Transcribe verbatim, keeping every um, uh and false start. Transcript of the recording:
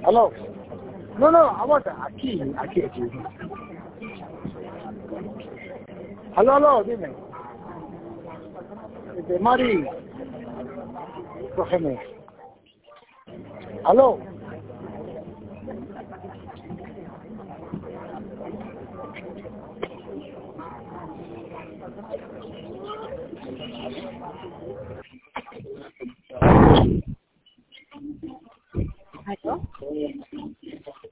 Hello? No, no, I want aquí, aquí, aquí. Hello, hello, dime. De Mari, cógeme. Hello? Hello?